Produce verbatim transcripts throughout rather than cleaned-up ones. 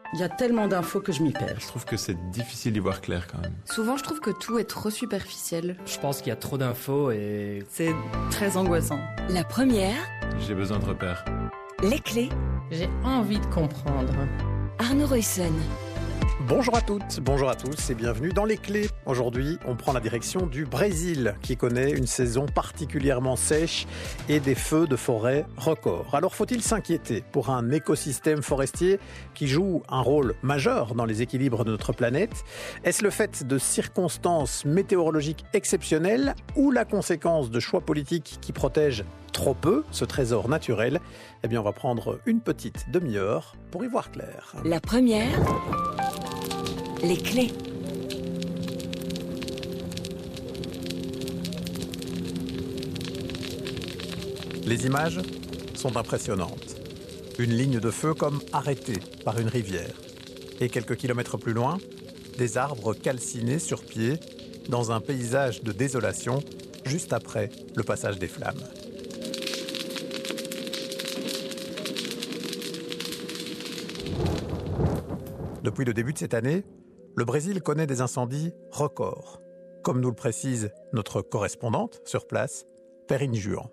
Il y a tellement d'infos que je m'y perds. Je trouve que c'est difficile d'y voir clair quand même. Souvent, je trouve que tout est trop superficiel. Je pense qu'il y a trop d'infos et... C'est très angoissant. La première. J'ai besoin de repères. Les clés. J'ai envie de comprendre. Arnaud Roysson. Bonjour à toutes, bonjour à tous et bienvenue dans Les Clés. Aujourd'hui, on prend la direction du Brésil qui connaît une saison particulièrement sèche et des feux de forêt records. Alors faut-il s'inquiéter pour un écosystème forestier qui joue un rôle majeur dans les équilibres de notre planète ? Est-ce le fait de circonstances météorologiques exceptionnelles ou la conséquence de choix politiques qui protègent trop peu ce trésor naturel ? Eh bien, on va prendre une petite demi-heure pour y voir clair. La première... Les clés. Les images sont impressionnantes. Une ligne de feu comme arrêtée par une rivière. Et quelques kilomètres plus loin, des arbres calcinés sur pied dans un paysage de désolation juste après le passage des flammes. Depuis le début de cette année, le Brésil connaît des incendies records, comme nous le précise notre correspondante sur place, Perrine Juan.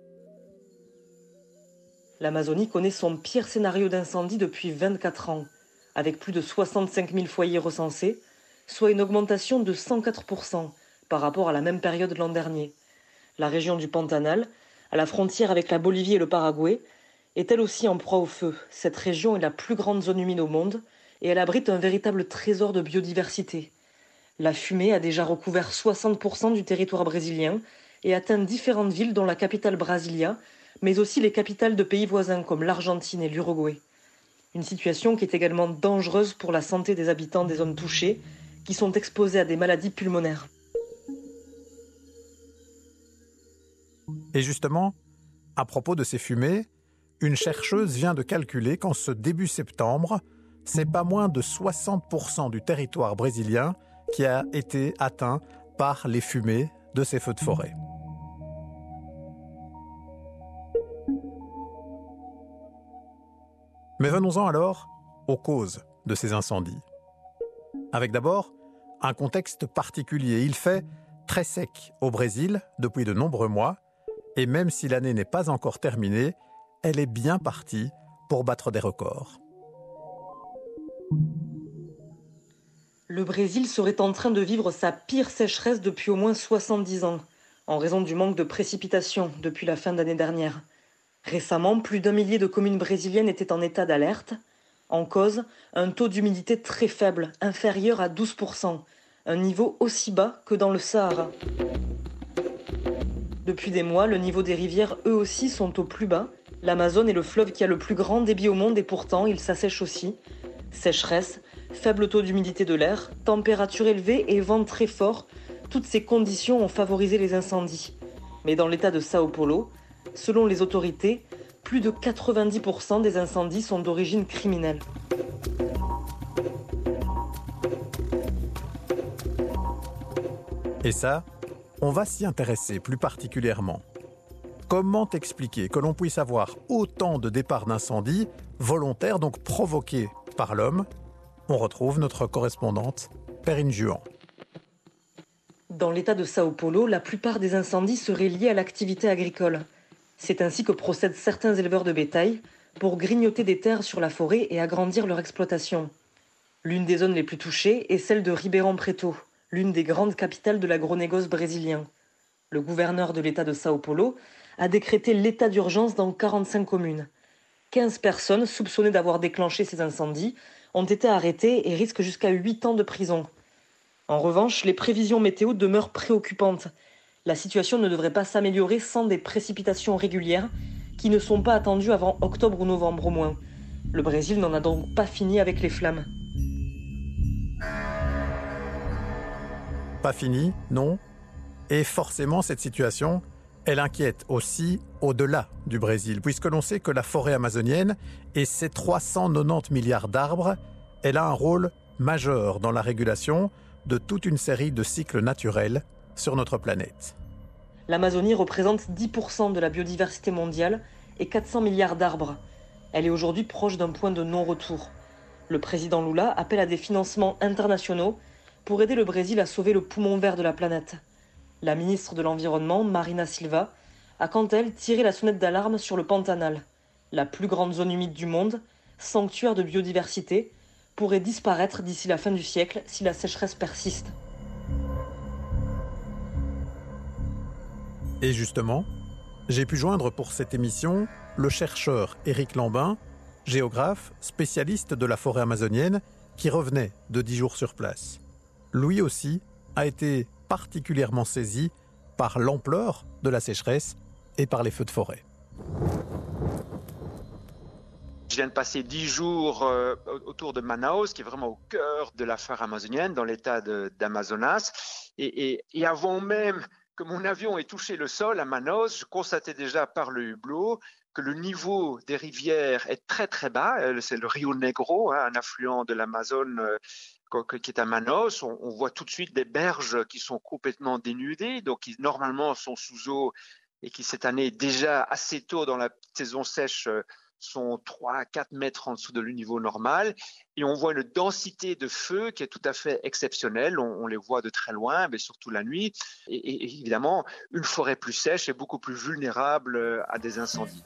L'Amazonie connaît son pire scénario d'incendie depuis vingt-quatre ans, avec plus de soixante-cinq mille foyers recensés, soit une augmentation de cent quatre pour cent par rapport à la même période l'an dernier. La région du Pantanal, à la frontière avec la Bolivie et le Paraguay, est elle aussi en proie au feu. Cette région est la plus grande zone humide au monde, et elle abrite un véritable trésor de biodiversité. La fumée a déjà recouvert soixante pour cent du territoire brésilien et atteint différentes villes dont la capitale Brasilia, mais aussi les capitales de pays voisins comme l'Argentine et l'Uruguay. Une situation qui est également dangereuse pour la santé des habitants des zones touchées, qui sont exposés à des maladies pulmonaires. Et justement, à propos de ces fumées, une chercheuse vient de calculer qu'en ce début septembre, c'est pas moins de soixante pour cent du territoire brésilien qui a été atteint par les fumées de ces feux de forêt. Mais venons-en alors aux causes de ces incendies. Avec d'abord un contexte particulier. Il fait très sec au Brésil depuis de nombreux mois, et même si l'année n'est pas encore terminée, elle est bien partie pour battre des records. Le Brésil serait en train de vivre sa pire sécheresse depuis au moins soixante-dix ans, en raison du manque de précipitations depuis la fin d'année dernière. Récemment, plus d'un millier de communes brésiliennes étaient en état d'alerte. En cause, un taux d'humidité très faible, inférieur à douze pour cent, un niveau aussi bas que dans le Sahara. Depuis des mois, le niveau des rivières, eux aussi, sont au plus bas. L'Amazone est le fleuve qui a le plus grand débit au monde et pourtant, il s'assèche aussi. Sécheresse, faible taux d'humidité de l'air, température élevée et vent très fort, toutes ces conditions ont favorisé les incendies. Mais dans l'état de Sao Paulo, selon les autorités, plus de quatre-vingt-dix pour cent des incendies sont d'origine criminelle. Et ça, on va s'y intéresser plus particulièrement. Comment expliquer que l'on puisse avoir autant de départs d'incendies volontaires, donc provoqués par l'homme ? On retrouve notre correspondante, Perrine Juan. Dans l'état de Sao Paulo, la plupart des incendies seraient liés à l'activité agricole. C'est ainsi que procèdent certains éleveurs de bétail pour grignoter des terres sur la forêt et agrandir leur exploitation. L'une des zones les plus touchées est celle de Ribeirão Preto, l'une des grandes capitales de l'agronégóce brésilien. Le gouverneur de l'état de Sao Paulo a décrété l'état d'urgence dans quarante-cinq communes. quinze personnes soupçonnées d'avoir déclenché ces incendies ont été arrêtées et risquent jusqu'à huit ans de prison. En revanche, les prévisions météo demeurent préoccupantes. La situation ne devrait pas s'améliorer sans des précipitations régulières qui ne sont pas attendues avant octobre ou novembre au moins. Le Brésil n'en a donc pas fini avec les flammes. Pas fini, non. Et forcément, cette situation, elle inquiète aussi au-delà du Brésil, puisque l'on sait que la forêt amazonienne et ses trois cent quatre-vingt-dix milliards d'arbres, elle a un rôle majeur dans la régulation de toute une série de cycles naturels sur notre planète. L'Amazonie représente dix pour cent de la biodiversité mondiale et quatre cents milliards d'arbres. Elle est aujourd'hui proche d'un point de non-retour. Le président Lula appelle à des financements internationaux pour aider le Brésil à sauver le poumon vert de la planète. La ministre de l'Environnement, Marina Silva, a quant à elle tiré la sonnette d'alarme sur le Pantanal. La plus grande zone humide du monde, sanctuaire de biodiversité, pourrait disparaître d'ici la fin du siècle si la sécheresse persiste. Et justement, j'ai pu joindre pour cette émission le chercheur Éric Lambin, géographe, spécialiste de la forêt amazonienne, qui revenait de dix jours sur place. Lui aussi a été particulièrement saisi par l'ampleur de la sécheresse et par les feux de forêt. Je viens de passer dix jours euh, autour de Manaus, qui est vraiment au cœur de la forêt amazonienne, dans l'état de, d'Amazonas. Et, et, et avant même que mon avion ait touché le sol à Manaus, je constatais déjà par le hublot que le niveau des rivières est très très bas. C'est le Rio Negro, hein, un affluent de l'Amazone euh, qui est à Manaus. On, on voit tout de suite des berges qui sont complètement dénudées, donc qui normalement sont sous eau et qui cette année, déjà assez tôt dans la saison sèche, sont trois à quatre mètres en dessous de le niveau normal. Et on voit une densité de feux qui est tout à fait exceptionnelle. On, on les voit de très loin, mais surtout la nuit. Et, et évidemment, une forêt plus sèche est beaucoup plus vulnérable à des incendies.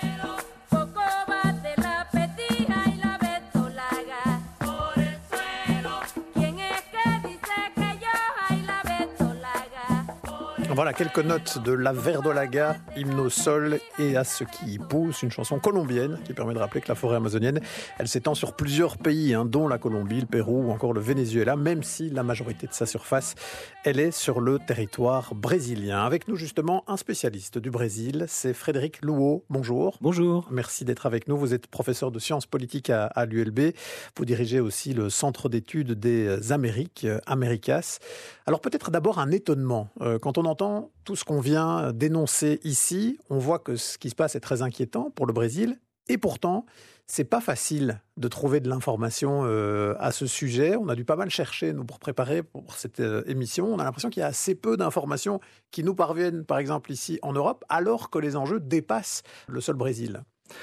Voilà quelques notes de La Verdolaga, hymne au sol et à ce qui y pousse, une chanson colombienne qui permet de rappeler que la forêt amazonienne, elle s'étend sur plusieurs pays, hein, dont la Colombie, le Pérou ou encore le Venezuela, même si la majorité de sa surface, elle est sur le territoire brésilien. Avec nous justement un spécialiste du Brésil, c'est Frédéric Louot. Bonjour. Bonjour. Merci d'être avec nous. Vous êtes professeur de sciences politiques à, à l'U L B. Vous dirigez aussi le Centre d'études des Amériques, Americas. Alors peut-être d'abord un étonnement. Euh, quand on entend tout ce qu'on vient d'énoncer ici, on voit que ce qui se passe est très inquiétant pour le Brésil. Et pourtant, c'est pas facile de trouver de l'information euh, à ce sujet. On a dû pas mal chercher, nous, pour préparer pour cette euh, émission. On a l'impression qu'il y a assez peu d'informations qui nous parviennent, par exemple, ici en Europe, alors que les enjeux dépassent le seul Brésil.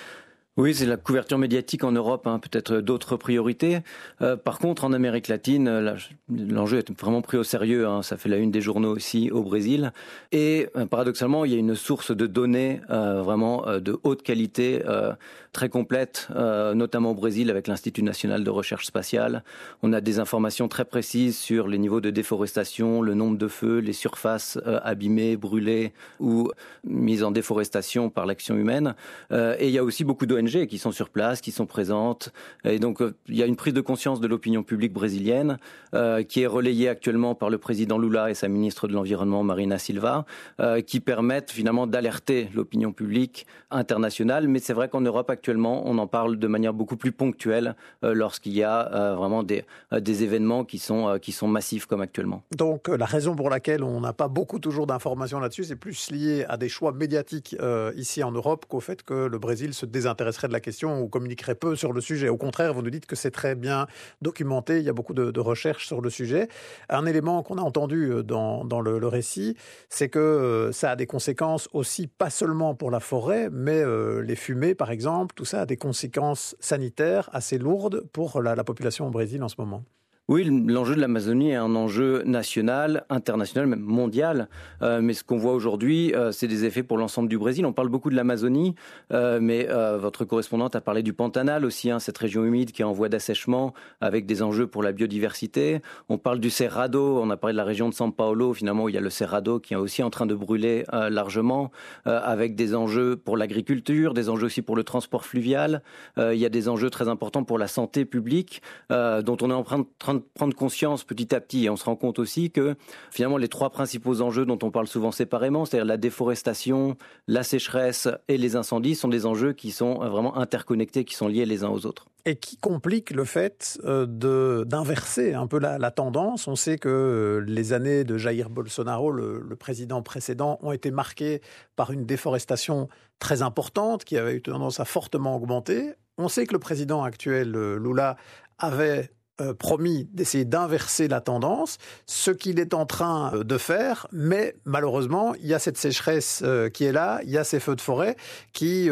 Oui, c'est la couverture médiatique en Europe, hein, peut-être d'autres priorités. Euh, par contre, en Amérique latine, là, l'enjeu est vraiment pris au sérieux. Hein, ça fait la une des journaux aussi au Brésil. Et euh, paradoxalement, il y a une source de données euh, vraiment euh, de haute qualité, euh, très complète, euh, notamment au Brésil avec l'Institut national de recherche spatiale. On a des informations très précises sur les niveaux de déforestation, le nombre de feux, les surfaces euh, abîmées, brûlées ou mises en déforestation par l'action humaine. Euh, et il y a aussi beaucoup d'O N G qui sont sur place, qui sont présentes. Et donc, euh, il y a une prise de conscience de l'opinion publique brésilienne euh, qui est relayée actuellement par le président Lula et sa ministre de l'Environnement, Marina Silva, euh, qui permettent finalement d'alerter l'opinion publique internationale. Mais c'est vrai qu'en Europe, actuellement, on en parle de manière beaucoup plus ponctuelle euh, lorsqu'il y a euh, vraiment des, euh, des événements qui sont, euh, qui sont massifs comme actuellement. Donc, euh, la raison pour laquelle on n'a pas beaucoup toujours d'informations là-dessus, c'est plus lié à des choix médiatiques euh, ici en Europe qu'au fait que le Brésil se désintéresse de la question ou communiquerait peu sur le sujet. Au contraire, vous nous dites que c'est très bien documenté, il y a beaucoup de, de recherches sur le sujet. Un élément qu'on a entendu dans, dans le, le récit, c'est que euh, ça a des conséquences aussi, pas seulement pour la forêt, mais euh, les fumées, par exemple, tout ça a des conséquences sanitaires assez lourdes pour la, la population au Brésil en ce moment. Oui, l'enjeu de l'Amazonie est un enjeu national, international, même mondial. Euh, mais ce qu'on voit aujourd'hui, euh, c'est des effets pour l'ensemble du Brésil. On parle beaucoup de l'Amazonie, euh, mais euh, votre correspondante a parlé du Pantanal aussi, hein, cette région humide qui est en voie d'assèchement avec des enjeux pour la biodiversité. On parle du Cerrado, on a parlé de la région de São Paulo, finalement, où il y a le Cerrado qui est aussi en train de brûler euh, largement, euh, avec des enjeux pour l'agriculture, des enjeux aussi pour le transport fluvial. Euh, il y a des enjeux très importants pour la santé publique, euh, dont on est en train de de prendre conscience petit à petit. Et on se rend compte aussi que finalement les trois principaux enjeux dont on parle souvent séparément, c'est-à-dire la déforestation, la sécheresse et les incendies, sont des enjeux qui sont vraiment interconnectés, qui sont liés les uns aux autres. Et qui complique le fait de, d'inverser un peu la, la tendance. On sait que les années de Jair Bolsonaro, le, le président précédent, ont été marquées par une déforestation très importante qui avait eu tendance à fortement augmenter. On sait que le président actuel, Lula, avait Euh, promis d'essayer d'inverser la tendance, ce qu'il est en train de faire, mais malheureusement, il y a cette sécheresse euh, qui est là, il y a ces feux de forêt qui euh,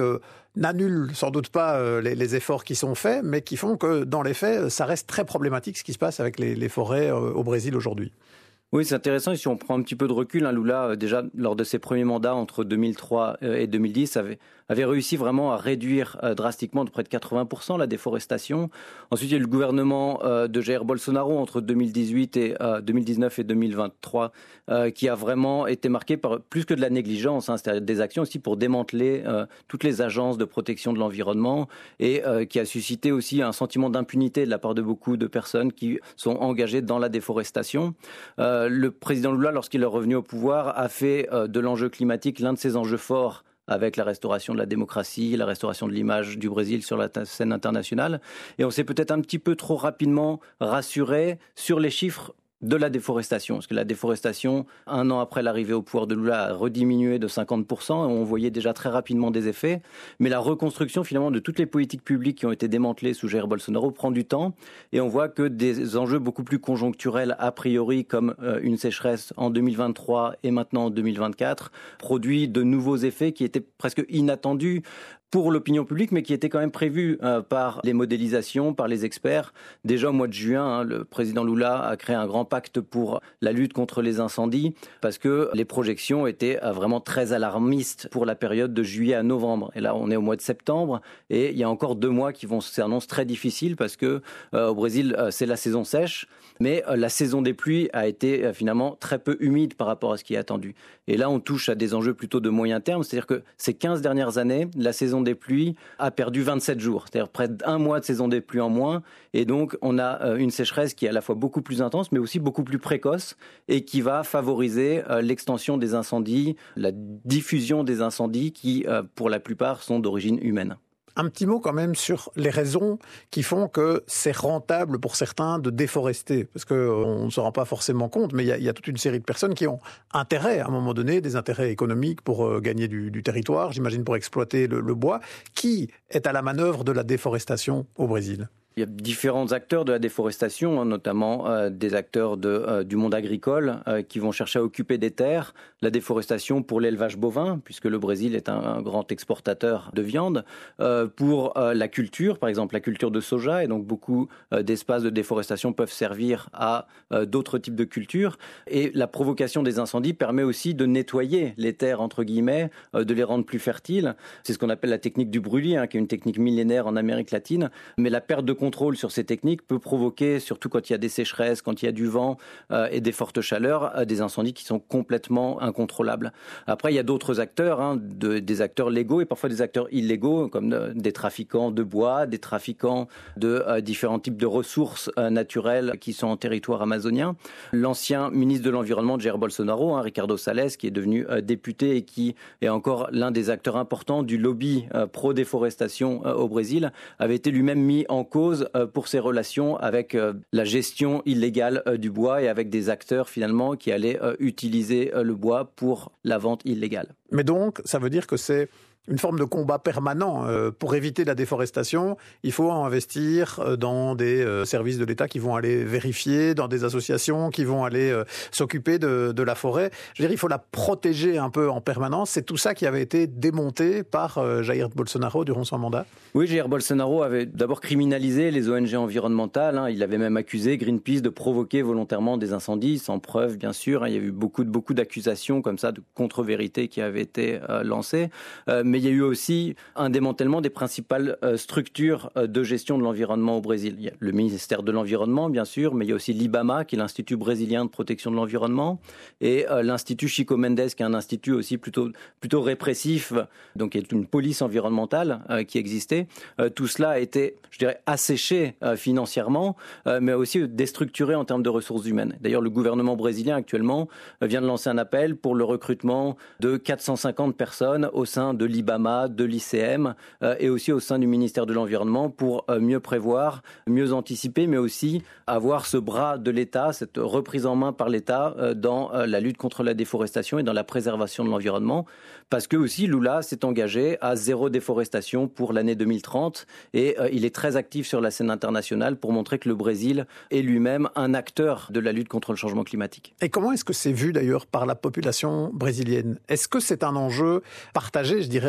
n'annulent sans doute pas euh, les, les efforts qui sont faits, mais qui font que dans les faits, ça reste très problématique ce qui se passe avec les, les forêts euh, au Brésil aujourd'hui. Oui, c'est intéressant. Et si on prend un petit peu de recul, hein, Lula, déjà, lors de ses premiers mandats entre deux mille trois et deux mille dix, avait, avait réussi vraiment à réduire euh, drastiquement de près de quatre-vingts pour cent la déforestation. Ensuite, il y a eu le gouvernement euh, de Jair Bolsonaro entre deux mille dix-huit et euh, deux mille dix-neuf et deux mille vingt-trois, euh, qui a vraiment été marqué par plus que de la négligence, hein, c'est-à-dire des actions aussi pour démanteler euh, toutes les agences de protection de l'environnement et euh, qui a suscité aussi un sentiment d'impunité de la part de beaucoup de personnes qui sont engagées dans la déforestation. Euh, Le président Lula, lorsqu'il est revenu au pouvoir, a fait de l'enjeu climatique l'un de ses enjeux forts avec la restauration de la démocratie, la restauration de l'image du Brésil sur la scène internationale. Et on s'est peut-être un petit peu trop rapidement rassuré sur les chiffres de la déforestation, parce que la déforestation, un an après l'arrivée au pouvoir de Lula, a rediminué de cinquante pour cent, et on voyait déjà très rapidement des effets, mais la reconstruction finalement de toutes les politiques publiques qui ont été démantelées sous Jair Bolsonaro prend du temps, et on voit que des enjeux beaucoup plus conjoncturels a priori, comme euh, une sécheresse en deux mille vingt-trois et maintenant en deux mille vingt-quatre, produit de nouveaux effets qui étaient presque inattendus pour l'opinion publique, mais qui était quand même prévu euh, par les modélisations, par les experts. Déjà au mois de juin, hein, le président Lula a créé un grand pacte pour la lutte contre les incendies, parce que les projections étaient euh, vraiment très alarmistes pour la période de juillet à novembre. Et là, on est au mois de septembre, et il y a encore deux mois qui vont s'annoncer très difficiles, parce que euh, au Brésil, euh, c'est la saison sèche, mais euh, la saison des pluies a été euh, finalement très peu humide par rapport à ce qui est attendu. Et là, on touche à des enjeux plutôt de moyen terme, c'est-à-dire que ces quinze dernières années, la saison des pluies a perdu vingt-sept jours, c'est-à-dire près d'un mois de saison des pluies en moins, et donc on a une sécheresse qui est à la fois beaucoup plus intense mais aussi beaucoup plus précoce et qui va favoriser l'extension des incendies, la diffusion des incendies qui pour la plupart sont d'origine humaine. Un petit mot quand même sur les raisons qui font que c'est rentable pour certains de déforester. Parce qu'on ne se rend pas forcément compte, mais il y, y a toute une série de personnes qui ont intérêt, à un moment donné, des intérêts économiques pour euh, gagner du, du territoire, j'imagine pour exploiter le, le bois. Qui est à la manœuvre de la déforestation au Brésil ? Il y a différents acteurs de la déforestation, hein, notamment euh, des acteurs de, euh, du monde agricole euh, qui vont chercher à occuper des terres. La déforestation pour l'élevage bovin, puisque le Brésil est un, un grand exportateur de viande. Euh, pour euh, la culture, par exemple la culture de soja, et donc beaucoup euh, d'espaces de déforestation peuvent servir à euh, d'autres types de cultures. Et la provocation des incendies permet aussi de nettoyer les terres, entre guillemets, euh, de les rendre plus fertiles. C'est ce qu'on appelle la technique du brûlis, hein, qui est une technique millénaire en Amérique latine. Mais la perte de contrôle sur ces techniques peut provoquer, surtout quand il y a des sécheresses, quand il y a du vent euh, et des fortes chaleurs, euh, des incendies qui sont complètement incontrôlables. Après, il y a d'autres acteurs, hein, de, des acteurs légaux et parfois des acteurs illégaux, comme de, des trafiquants de bois, des trafiquants de euh, différents types de ressources euh, naturelles qui sont en territoire amazonien. L'ancien ministre de l'Environnement, Jair Bolsonaro, hein, Ricardo Salles, qui est devenu euh, député et qui est encore l'un des acteurs importants du lobby euh, pro-déforestation euh, au Brésil, avait été lui-même mis en cause euh, pour ses relations avec euh, la gestion illégale euh, du bois et avec des acteurs finalement qui allaient euh, utiliser euh, le bois pour la vente illégale. Mais donc, ça veut dire que c'est une forme de combat permanent. Euh, pour éviter la déforestation, il faut investir dans des euh, services de l'État qui vont aller vérifier, dans des associations qui vont aller euh, s'occuper de, de la forêt. Je veux dire, il faut la protéger un peu en permanence. C'est tout ça qui avait été démonté par euh, Jair Bolsonaro durant son mandat ? Oui, Jair Bolsonaro avait d'abord criminalisé les O N G environnementales. Hein. Il avait même accusé Greenpeace de provoquer volontairement des incendies, sans preuve, bien sûr. Hein. Il y a eu beaucoup, beaucoup d'accusations comme ça, de contre-vérités qui avaient été euh, lancées. Euh, mais il y a eu aussi un démantèlement des principales euh, structures euh, de gestion de l'environnement au Brésil. Il y a le ministère de l'Environnement, bien sûr, mais il y a aussi l'IBAMA, qui est l'Institut brésilien de protection de l'environnement, et euh, l'Institut Chico Mendes, qui est un institut aussi plutôt, plutôt répressif, donc qui est une police environnementale euh, qui existait. Euh, tout cela a été, je dirais, asséché euh, financièrement, euh, mais aussi déstructuré en termes de ressources humaines. D'ailleurs, le gouvernement brésilien actuellement euh, vient de lancer un appel pour le recrutement de quatre cent cinquante personnes au sein de l'IBAMA, de l'I C M euh, et aussi au sein du ministère de l'Environnement pour euh, mieux prévoir, mieux anticiper, mais aussi avoir ce bras de l'État, cette reprise en main par l'État euh, dans euh, la lutte contre la déforestation et dans la préservation de l'environnement. Parce que aussi Lula s'est engagé à zéro déforestation pour l'année deux mille trente et euh, il est très actif sur la scène internationale pour montrer que le Brésil est lui-même un acteur de la lutte contre le changement climatique. Et comment est-ce que c'est vu d'ailleurs par la population brésilienne ? Est-ce que c'est un enjeu partagé, je dirais,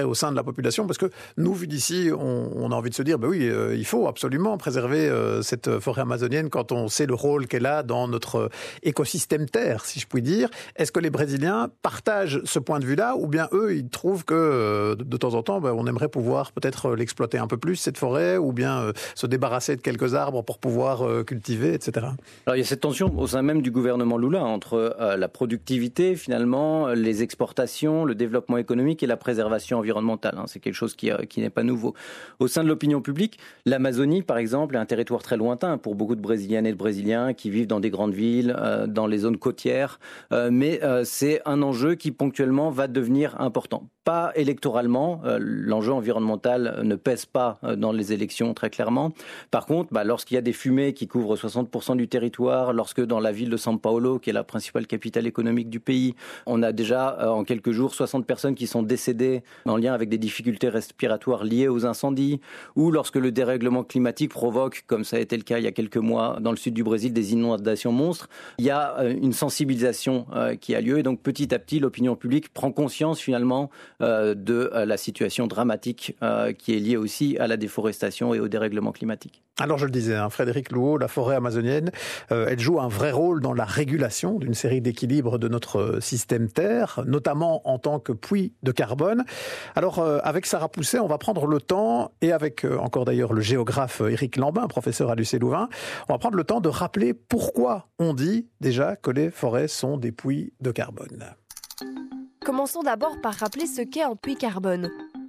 intérêt au sein de la population, parce que nous, vu d'ici, on, on a envie de se dire, ben oui, euh, il faut absolument préserver euh, cette forêt amazonienne quand on sait le rôle qu'elle a dans notre écosystème terre, si je puis dire. Est-ce que les Brésiliens partagent ce point de vue-là, ou bien eux, ils trouvent que euh, de, de temps en temps, ben, on aimerait pouvoir peut-être l'exploiter un peu plus, cette forêt, ou bien euh, se débarrasser de quelques arbres pour pouvoir euh, cultiver, et cetera. Alors il y a cette tension au sein même du gouvernement Lula entre euh, la productivité, finalement, les exportations, le développement économique et la préservation environnementale. Hein. C'est quelque chose qui, euh, qui n'est pas nouveau. Au sein de l'opinion publique, l'Amazonie, par exemple, est un territoire très lointain pour beaucoup de Brésiliennes et de Brésiliens qui vivent dans des grandes villes, euh, dans les zones côtières. Euh, mais euh, c'est un enjeu qui ponctuellement va devenir important. Pas électoralement, euh, l'enjeu environnemental ne pèse pas euh, dans les élections très clairement. Par contre, bah, lorsqu'il y a des fumées qui couvrent soixante pour cent du territoire, lorsque dans la ville de São Paulo, qui est la principale capitale économique du pays, on a déjà euh, en quelques jours soixante personnes qui sont décédées en lien avec des difficultés respiratoires liées aux incendies, ou lorsque le dérèglement climatique provoque, comme ça a été le cas il y a quelques mois dans le sud du Brésil, des inondations monstres, il y a euh, une sensibilisation euh, qui a lieu et donc petit à petit l'opinion publique prend conscience finalement euh, de euh, la situation dramatique euh, qui est liée aussi à la déforestation et au dérèglement climatique. Alors je le disais, hein, Frédéric Louot, la forêt amazonienne, euh, elle joue un vrai rôle dans la régulation d'une série d'équilibres de notre système Terre, notamment en tant que puits de carbone. Alors euh, avec Sarah Pousset, on va prendre le temps, et avec euh, encore d'ailleurs le géographe Éric Lambin, professeur à l'U C Louvain, on va prendre le temps de rappeler pourquoi on dit déjà que les forêts sont des puits de carbone. Commençons d'abord par rappeler ce qu'est un puits carbone.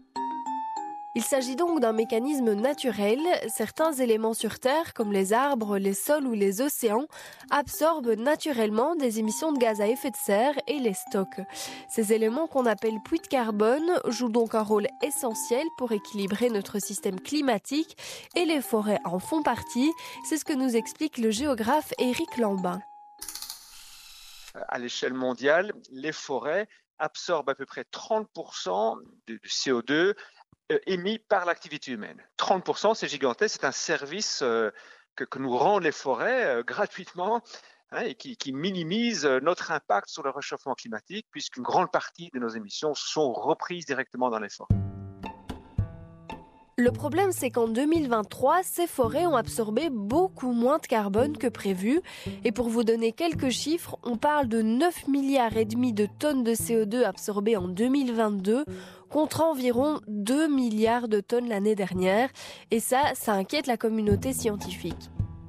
Il s'agit donc d'un mécanisme naturel. Certains éléments sur Terre, comme les arbres, les sols ou les océans, absorbent naturellement des émissions de gaz à effet de serre et les stockent. Ces éléments qu'on appelle puits de carbone jouent donc un rôle essentiel pour équilibrer notre système climatique et les forêts en font partie. C'est ce que nous explique le géographe Éric Lambin. À l'échelle mondiale, les forêts absorbent à peu près trente pour cent du C O deux émis par l'activité humaine. trente pour cent, c'est gigantesque, c'est un service euh, que, que nous rendent les forêts euh, gratuitement hein, et qui, qui minimise notre impact sur le réchauffement climatique puisqu'une grande partie de nos émissions sont reprises directement dans les forêts. Le problème, c'est qu'en deux mille vingt-trois, ces forêts ont absorbé beaucoup moins de carbone que prévu. Et pour vous donner quelques chiffres, on parle de neuf milliards et demi de tonnes de C O deux absorbées en deux mille vingt-deux, contre environ deux milliards de tonnes l'année dernière. Et ça, ça inquiète la communauté scientifique.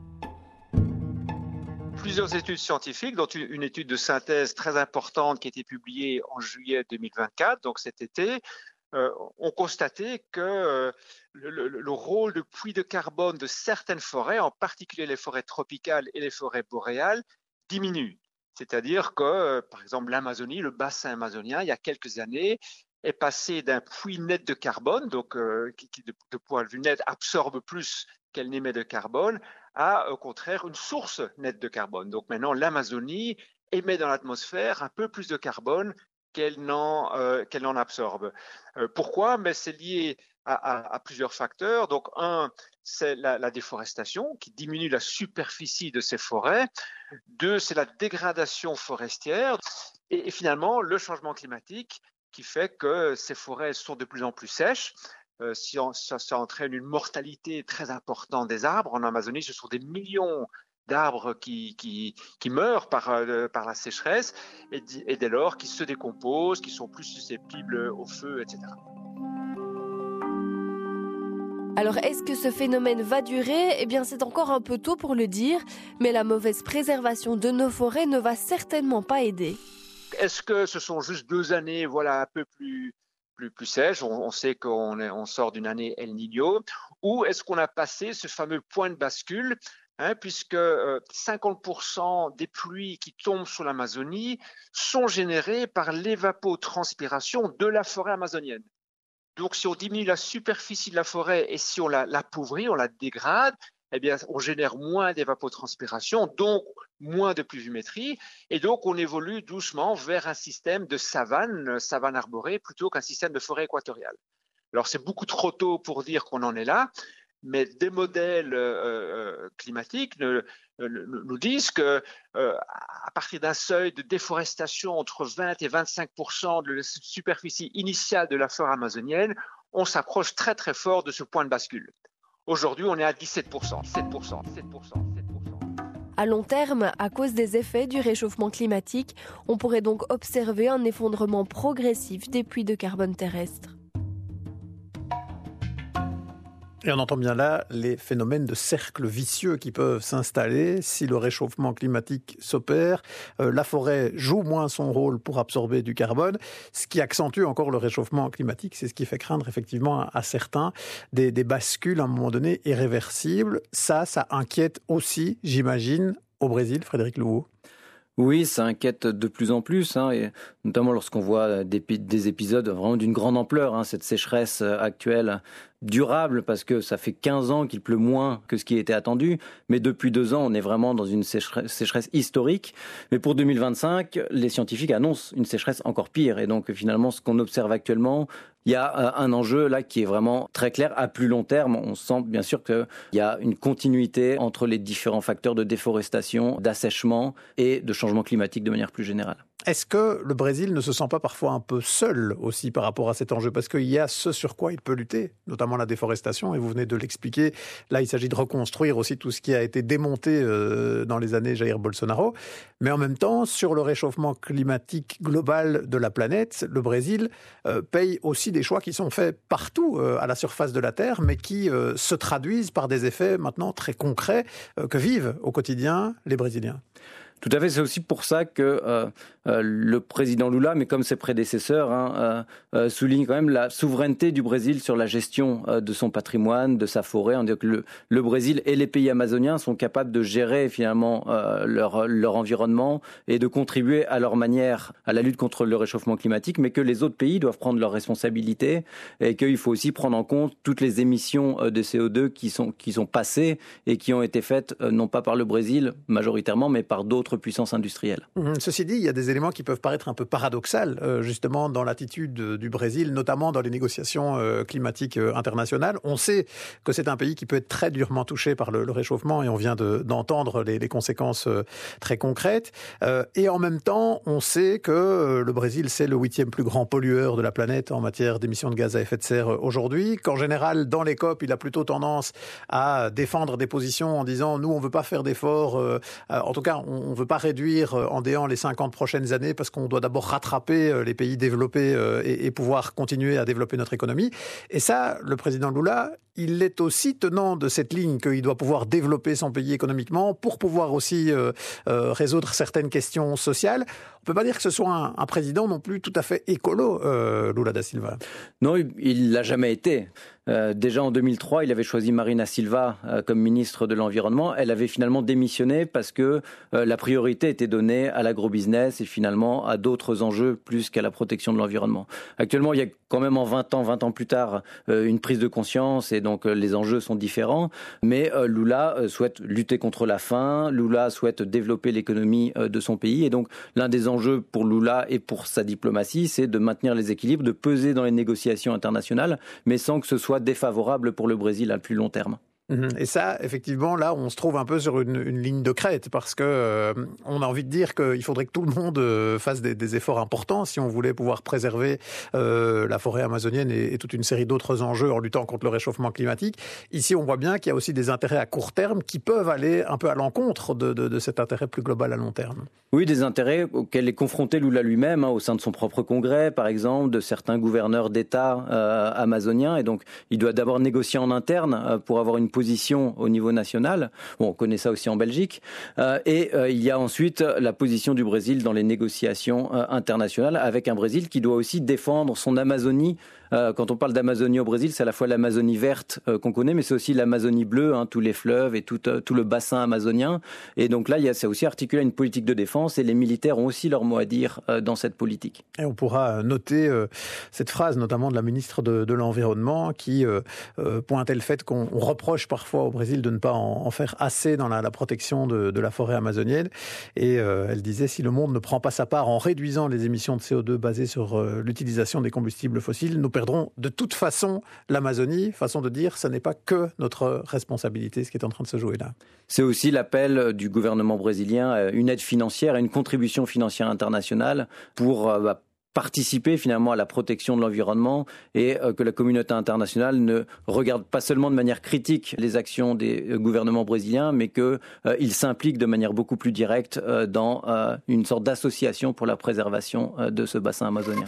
Plusieurs études scientifiques, dont une étude de synthèse très importante qui a été publiée en juillet deux mille vingt-quatre, donc cet été, Euh, ont constaté que euh, le, le, le rôle de puits de carbone de certaines forêts, en particulier les forêts tropicales et les forêts boréales, diminue. C'est-à-dire que, euh, par exemple, l'Amazonie, le bassin amazonien, il y a quelques années, est passé d'un puits net de carbone, donc euh, qui, qui de, de point de vue net absorbe plus qu'elle n'émet de carbone, à au contraire une source nette de carbone. Donc maintenant, l'Amazonie émet dans l'atmosphère un peu plus de carbone qu'elle n'en, euh, qu'elle n'en absorbe. Euh, pourquoi? Mais c'est lié à, à, à plusieurs facteurs. Donc, un, c'est la, la déforestation qui diminue la superficie de ces forêts. Deux, c'est la dégradation forestière. Et, et finalement, le changement climatique qui fait que ces forêts sont de plus en plus sèches. Euh, si on, ça, ça entraîne une mortalité très importante des arbres. En Amazonie, ce sont des millions d'arbres qui, qui, qui meurent par, euh, par la sécheresse et, et dès lors qui se décomposent, qui sont plus susceptibles au feu, et cetera. Alors, est-ce que ce phénomène va durer? Eh bien, c'est encore un peu tôt pour le dire, mais la mauvaise préservation de nos forêts ne va certainement pas aider. Est-ce que ce sont juste deux années, voilà, un peu plus, plus, plus sèches? On, on sait qu'on est, on sort d'une année El Niño. Ou est-ce qu'on a passé ce fameux point de bascule? Hein, puisque euh, cinquante pour cent des pluies qui tombent sur l'Amazonie sont générées par l'évapotranspiration de la forêt amazonienne. Donc, si on diminue la superficie de la forêt et si on la, l'appauvrit, on la dégrade, eh bien, on génère moins d'évapotranspiration, donc moins de pluviométrie, et donc on évolue doucement vers un système de savane, savane arborée, plutôt qu'un système de forêt équatoriale. Alors, c'est beaucoup trop tôt pour dire qu'on en est là, mais des modèles euh, climatiques ne, ne, nous disent que euh, à partir d'un seuil de déforestation entre vingt et vingt-cinq pour cent de la superficie initiale de la forêt amazonienne, on s'approche très très fort de ce point de bascule. Aujourd'hui, on est à dix-sept pour cent, sept pour cent, sept pour cent, sept pour cent. À long terme, à cause des effets du réchauffement climatique, on pourrait donc observer un effondrement progressif des puits de carbone terrestres. Et on entend bien là les phénomènes de cercle vicieux qui peuvent s'installer si le réchauffement climatique s'opère. Euh, la forêt joue moins son rôle pour absorber du carbone, ce qui accentue encore le réchauffement climatique. C'est ce qui fait craindre effectivement à, à certains des, des bascules à un moment donné irréversibles. Ça, ça inquiète aussi, j'imagine, au Brésil, Frédéric Louveau. Oui, ça inquiète de plus en plus, hein, et notamment lorsqu'on voit des, des épisodes vraiment d'une grande ampleur, hein, cette sécheresse actuelle durable, parce que ça fait quinze ans qu'il pleut moins que ce qui était attendu, mais depuis deux ans, on est vraiment dans une sécheresse, sécheresse historique. Mais pour deux mille vingt-cinq, les scientifiques annoncent une sécheresse encore pire, et donc finalement, ce qu'on observe actuellement, il y a un enjeu là qui est vraiment très clair. À plus long terme, on sent bien sûr qu'il y a une continuité entre les différents facteurs de déforestation, d'assèchement et de changement climatique de manière plus générale. Est-ce que le Brésil ne se sent pas parfois un peu seul aussi par rapport à cet enjeu ? Parce qu'il y a ce sur quoi il peut lutter, notamment la déforestation, et vous venez de l'expliquer. Là, il s'agit de reconstruire aussi tout ce qui a été démonté euh, dans les années Jair Bolsonaro. Mais en même temps, sur le réchauffement climatique global de la planète, le Brésil euh, paye aussi des choix qui sont faits partout euh, à la surface de la Terre, mais qui euh, se traduisent par des effets maintenant très concrets euh, que vivent au quotidien les Brésiliens. Tout à fait, c'est aussi pour ça que euh, euh, le président Lula, mais comme ses prédécesseurs, hein, euh, euh, souligne quand même la souveraineté du Brésil sur la gestion euh, de son patrimoine, de sa forêt. On dit que le, le Brésil et les pays amazoniens sont capables de gérer finalement euh, leur, leur environnement et de contribuer à leur manière à la lutte contre le réchauffement climatique, mais que les autres pays doivent prendre leurs responsabilités et qu'il faut aussi prendre en compte toutes les émissions de C O deux qui sont, qui sont passées et qui ont été faites euh, non pas par le Brésil majoritairement, mais par d'autres puissance industrielle. Ceci dit, il y a des éléments qui peuvent paraître un peu paradoxaux, euh, justement, dans l'attitude du Brésil, notamment dans les négociations euh, climatiques euh, internationales. On sait que c'est un pays qui peut être très durement touché par le, le réchauffement, et on vient de, d'entendre les, les conséquences euh, très concrètes. Euh, et en même temps, on sait que euh, le Brésil, c'est le huitième plus grand pollueur de la planète en matière d'émissions de gaz à effet de serre euh, aujourd'hui, qu'en général, dans les COP, il a plutôt tendance à défendre des positions en disant « nous, on ne veut pas faire d'efforts, euh, en tout cas, on ne veut pas réduire en déant les cinquante prochaines années parce qu'on doit d'abord rattraper les pays développés et, et pouvoir continuer à développer notre économie. » Et ça, le président Lula, il est aussi tenant de cette ligne qu'il doit pouvoir développer son pays économiquement pour pouvoir aussi euh, euh, résoudre certaines questions sociales. On ne peut pas dire que ce soit un, un président non plus tout à fait écolo, euh, Lula da Silva. Non, il ne l'a jamais été. Euh, déjà en deux mille trois, il avait choisi Marina Silva euh, comme ministre de l'Environnement. Elle avait finalement démissionné parce que euh, la priorité était donnée à l'agrobusiness et finalement à d'autres enjeux plus qu'à la protection de l'environnement. Actuellement, il y a quand même en vingt ans, vingt ans plus tard, euh, une prise de conscience et donc euh, les enjeux sont différents. Mais euh, Lula euh, souhaite lutter contre la faim, Lula souhaite développer l'économie euh, de son pays et donc l'un des enjeux pour Lula et pour sa diplomatie, c'est de maintenir les équilibres, de peser dans les négociations internationales, mais sans que ce soit défavorable pour le Brésil à plus long terme. Et ça, effectivement, là, on se trouve un peu sur une, une ligne de crête parce que euh, on a envie de dire qu'il faudrait que tout le monde euh, fasse des, des efforts importants si on voulait pouvoir préserver euh, la forêt amazonienne et, et toute une série d'autres enjeux en luttant contre le réchauffement climatique. Ici, on voit bien qu'il y a aussi des intérêts à court terme qui peuvent aller un peu à l'encontre de, de, de cet intérêt plus global à long terme. Oui, des intérêts auxquels est confronté Lula lui-même, hein, au sein de son propre congrès, par exemple, de certains gouverneurs d'État euh, amazoniens. Et donc, il doit d'abord négocier en interne euh, pour avoir une position au niveau national. Bon, on connaît ça aussi en Belgique. Euh, et euh, il y a ensuite la position du Brésil dans les négociations euh, internationales, avec un Brésil qui doit aussi défendre son Amazonie. Euh, quand on parle d'Amazonie au Brésil, c'est à la fois l'Amazonie verte euh, qu'on connaît, mais c'est aussi l'Amazonie bleue, hein, tous les fleuves et tout, euh, tout le bassin amazonien. Et donc là, il y a, c'est aussi articulé à une politique de défense et les militaires ont aussi leur mot à dire euh, dans cette politique. Et on pourra noter euh, cette phrase, notamment de la ministre de, de l'Environnement, qui euh, euh, pointait le fait qu'on reproche parfois au Brésil de ne pas en, en faire assez dans la, la protection de, de la forêt amazonienne. Et euh, elle disait, si le monde ne prend pas sa part en réduisant les émissions de C O deux basées sur euh, l'utilisation des combustibles fossiles, nous perdons perdrons de toute façon l'Amazonie. Façon de dire, ce n'est pas que notre responsabilité, ce qui est en train de se jouer là. C'est aussi l'appel du gouvernement brésilien à une aide financière, à une contribution financière internationale pour euh, bah, participer finalement à la protection de l'environnement et euh, que la communauté internationale ne regarde pas seulement de manière critique les actions des euh, gouvernements brésiliens, mais qu'il euh, s'implique de manière beaucoup plus directe euh, dans euh, une sorte d'association pour la préservation euh, de ce bassin amazonien.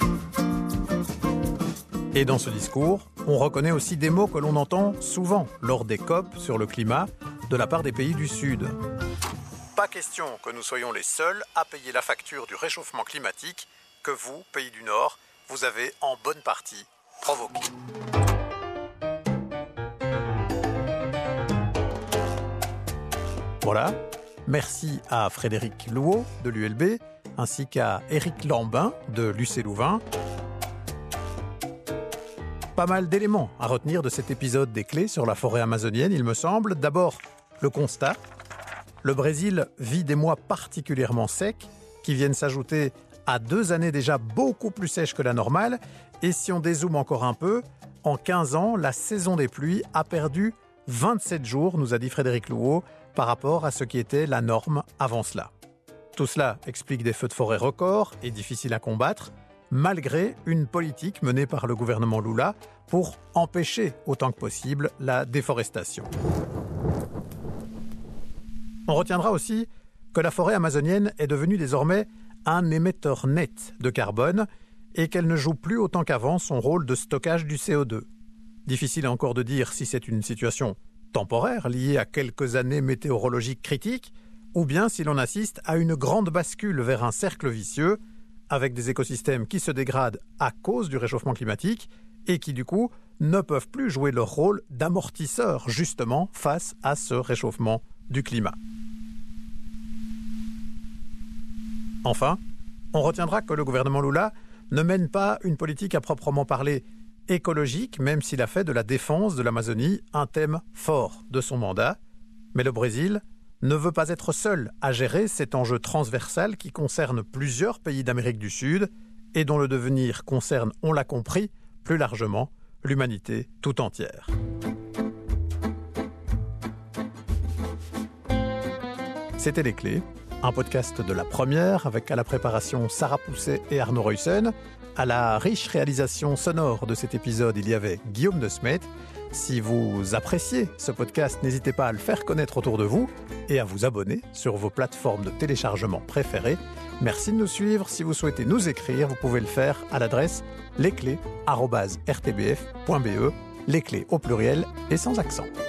Et dans ce discours, on reconnaît aussi des mots que l'on entend souvent lors des C O P sur le climat de la part des pays du Sud. Pas question que nous soyons les seuls à payer la facture du réchauffement climatique que vous, pays du Nord, vous avez en bonne partie provoqué. Voilà, merci à Frédéric Louot de l'U L B, ainsi qu'à Éric Lambin de l'U C Louvain. Pas mal d'éléments à retenir de cet épisode des clés sur la forêt amazonienne, il me semble. D'abord, le constat. Le Brésil vit des mois particulièrement secs qui viennent s'ajouter à deux années déjà beaucoup plus sèches que la normale. Et si on dézoome encore un peu, en quinze ans, la saison des pluies a perdu vingt-sept jours, nous a dit Frédéric Louot, par rapport à ce qui était la norme avant cela. Tout cela explique des feux de forêt records et difficiles à combattre, malgré une politique menée par le gouvernement Lula pour empêcher autant que possible la déforestation. On retiendra aussi que la forêt amazonienne est devenue désormais un émetteur net de carbone et qu'elle ne joue plus autant qu'avant son rôle de stockage du C O deux. Difficile encore de dire si c'est une situation temporaire liée à quelques années météorologiques critiques ou bien si l'on assiste à une grande bascule vers un cercle vicieux avec des écosystèmes qui se dégradent à cause du réchauffement climatique et qui du coup ne peuvent plus jouer leur rôle d'amortisseur justement face à ce réchauffement du climat. Enfin, on retiendra que le gouvernement Lula ne mène pas une politique à proprement parler écologique, même s'il a fait de la défense de l'Amazonie un thème fort de son mandat. Mais le Brésil ne veut pas être seul à gérer cet enjeu transversal qui concerne plusieurs pays d'Amérique du Sud et dont le devenir concerne, on l'a compris, plus largement, l'humanité tout entière. C'était Les Clés, un podcast de La Première avec à la préparation Sarah Pousset et Arnaud Ruyssen. À la riche réalisation sonore de cet épisode, il y avait Guillaume de Smet. Si vous appréciez ce podcast, n'hésitez pas à le faire connaître autour de vous et à vous abonner sur vos plateformes de téléchargement préférées. Merci de nous suivre. Si vous souhaitez nous écrire, vous pouvez le faire à l'adresse lesclés arobase r t b f point b e, les clés au pluriel et sans accent.